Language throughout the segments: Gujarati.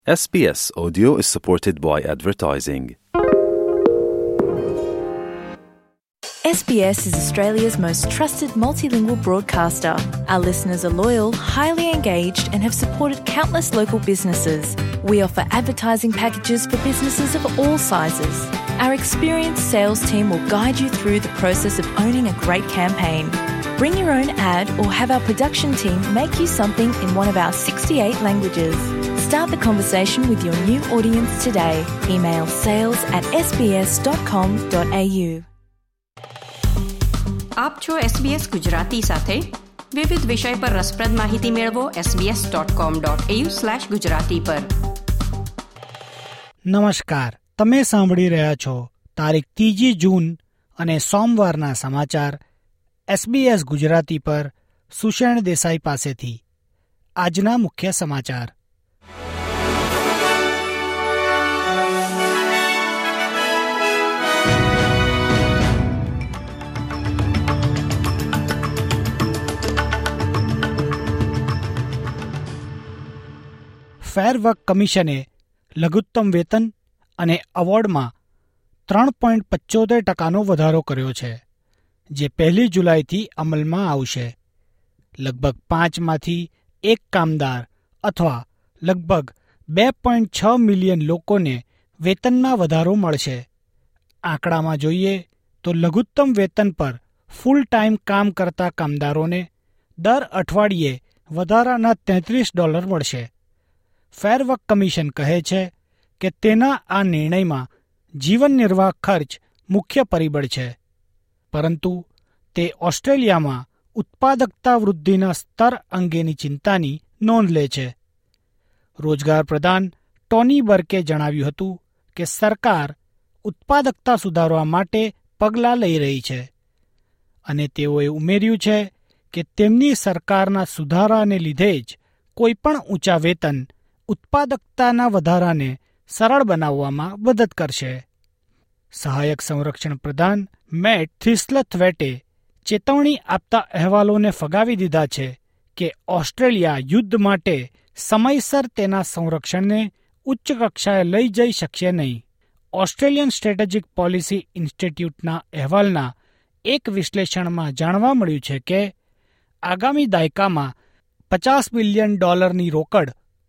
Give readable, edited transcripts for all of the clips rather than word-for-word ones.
SBS Audio is supported by advertising. SBS is Australia's most trusted multilingual broadcaster. Our listeners are loyal, highly engaged and have supported countless local businesses. We offer advertising packages for businesses of all sizes. Our experienced sales team will guide you through the process of owning a great campaign. Bring your own ad or have our production team make you something in one of our 68 languages. Start the conversation with your new audience today. Email sales@sbs.com.au. આપ છો SBS ગુજરાતી સાથે વિવિધ વિષય પર રસપ્રદ માહિતી મેળવો sbs.com.au/gujarati પર. નમસ્કાર, તમે સાંભળી રહ્યા છો તારીખ 3 જૂન અને સોમવારના સમાચાર SBS ગુજરાતી પર સુષેણ દેસાઈ પાસેથી. આજના મુખ્ય સમાચાર. ફેર વર્ક કમિશને લઘુત્તમ વેતન અને એવોર્ડમાં 3.75% વધારો કર્યો છે, જે 1 જુલાઈથી અમલમાં આવશે. લગભગ 5માંથી 1 કામદાર અથવા લગભગ 2.6 મિલિયન લોકોને વેતનમાં વધારો મળશે. આંકડામાં જોઈએ તો લઘુત્તમ વેતન પર ફૂલ ટાઈમ કામ કરતા કામદારોને દર અઠવાડિયે વધારાના $33 મળશે. ફેર વર્ક કમિશન કહે છે કે તેના આ નિર્ણયમાં જીવન નિર્વાહ ખર્ચ મુખ્ય પરિબળ છે, પરંતુ તે ઓસ્ટ્રેલિયામાં ઉત્પાદકતા વૃદ્ધિના સ્તર અંગેની ચિંતાની નોંધ લે છે. રોજગાર પ્રધાન ટોની બર્કે જણાવ્યું હતું કે સરકાર ઉત્પાદકતા સુધારવા માટે પગલાં લઈ રહી છે, અને તેઓએ ઉમેર્યું છે કે તેમની સરકારના સુધારાને લીધે જ કોઈપણ ઊંચા વેતન ઉત્પાદકતાના વધારાને સરળ બનાવવામાં મદદ કરશે. સહાયક સંરક્ષણ પ્રધાન મેટ થિસ્લથવેટે ચેતવણી આપતા અહેવાલોને ફગાવી દીધા છે કે ઓસ્ટ્રેલિયા યુદ્ધ માટે સમયસર તેના સંરક્ષણને ઉચ્ચ કક્ષાએ લઈ જઈ શકશે નહીં. ઓસ્ટ્રેલિયન સ્ટ્રેટેજિક પોલિસી ઇન્સ્ટિટ્યૂટના અહેવાલના એક વિશ્લેષણમાં જાણવા મળ્યું છે કે આગામી દાયકામાં $50 બિલિયન રોકડ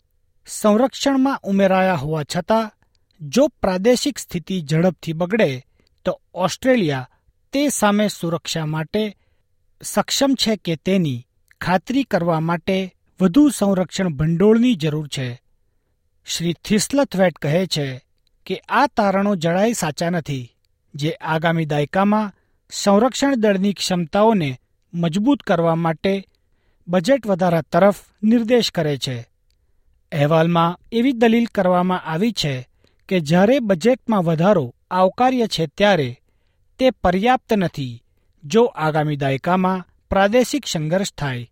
સંરક્ષણમાં ઉમેરાયા હોવા છતાં જો પ્રાદેશિક સ્થિતિ ઝડપથી બગડે તો ઓસ્ટ્રેલિયા તે સામે સુરક્ષા માટે સક્ષમ છે કે તેની ખાતરી કરવા માટે વધુ સંરક્ષણ ભંડોળની જરૂર છે. શ્રી થિસ્લથવેટ કહે છે કે આ તારણો જરાય સાચા નથી, જે આગામી દાયકામાં સંરક્ષણ દળની ક્ષમતાઓને મજબૂત કરવા માટે બજેટ વધારા તરફ નિર્દેશ કરે છે. અહેવાલમાં એવી દલીલ કરવામાં આવી છે કે જ્યારે બજેટમાં વધારો આવકાર્ય છે ત્યારે તે પર્યાપ્ત નથી જો આગામી દાયકામાં પ્રાદેશિક સંઘર્ષ થાય.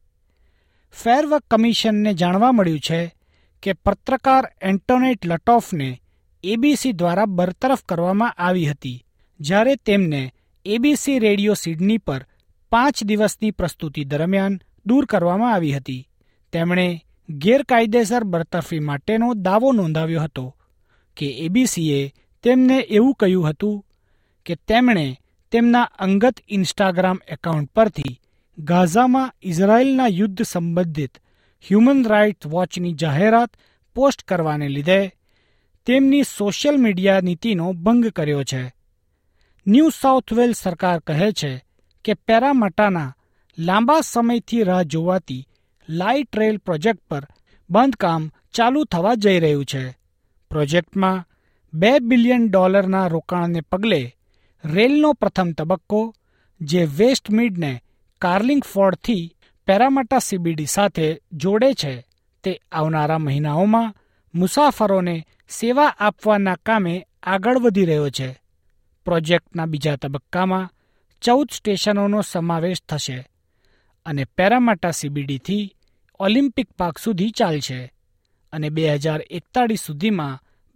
ફેર વર્ક કમિશનને જાણવા મળ્યું છે કે પત્રકાર એન્ટોનેટ લટોફને ABC દ્વારા બરતરફ કરવામાં આવી હતી, જ્યારે તેમને ABC રેડિયો સિડની પર 5 દિવસની પ્રસ્તુતિ દરમિયાન દૂર કરવામાં આવી હતી. તેમણે ગેરકાયદેસર બરતરફી માટેનો દાવો નોંધાવ્યો હતો કે ABCએ તેમને એવું કહ્યું હતું કે તેમણે તેમના અંગત ઇન્સ્ટાગ્રામ એકાઉન્ટ પરથી ગાઝામાં ઇઝરાયેલના યુદ્ધ સંબંધિત હ્યુમન રાઇટ્સ વોચની જાહેરાત પોસ્ટ કરવાને લીધે તેમની સોશિયલ મીડિયા નીતિનો ભંગ કર્યો છે. ન્યૂ સાઉથ વેલ્સ સરકાર કહે છે કે પેરામાટાના લાંબા સમયથી રાહ જોવાતી લાઇટ રેલ પ્રોજેક્ટ પર બાંધકામ ચાલુ થવા જઈ રહ્યું છે. પ્રોજેક્ટમાં $2 બિલિયન રોકાણને પગલે રેલનો પ્રથમ તબક્કો, જે વેસ્ટમીડને કાર્લિંગફોર્ડથી પેરામાટા CBD સાથે જોડે છે, તે આવનારા મહિનાઓમાં મુસાફરોને સેવા આપવાના કામે આગળ વધી રહ્યો છે. પ્રોજેક્ટના બીજા તબક્કામાં 14 સ્ટેશનોનો સમાવેશ થશે અને પેરામાટા CBDથી ઓલિમ્પિક પાર્ક સુધી ચાલશે, અને 2041 સુધીમાં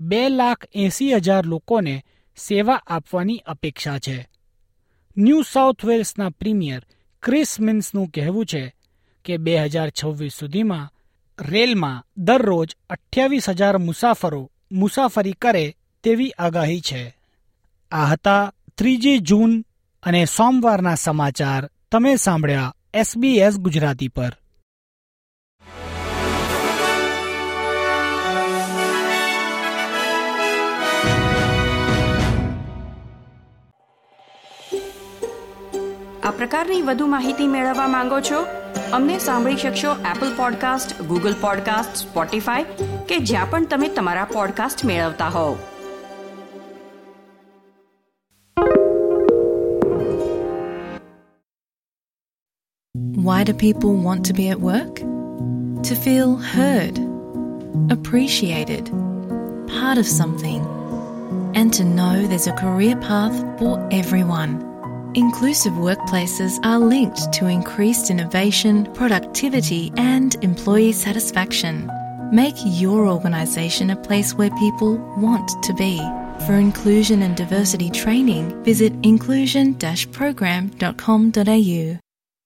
2,80,000 લોકોને સેવા આપવાની અપેક્ષા છે. ન્યૂ સાઉથ વેલ્સના પ્રીમિયર ક્રિસ મિન્સનું કહેવું છે કે 2026 સુધીમાં રેલમાં દરરોજ 28,000 મુસાફરો મુસાફરી કરે તેવી આગાહી છે. આ હતા 3 જૂન અને સોમવારના સમાચાર. તમે સાંભળ્યા SBS ગુજરાતી પર. આ પ્રકારની વધુ માહિતી મેળવવા માંગો છો? અમને સાંભળી શકશો Apple podcast, Google podcast, Spotify કે જ્યાં પણ તમે તમારા પોડકાસ્ટ મેળવતા હોવ. Why do people want to be at work? To feel heard, appreciated, part of something, and to know there's a career path for everyone. Inclusive workplaces are linked to increased innovation, productivity, and employee satisfaction. Make your organisation a place where people want to be. For inclusion and diversity training, visit inclusion-program.com.au.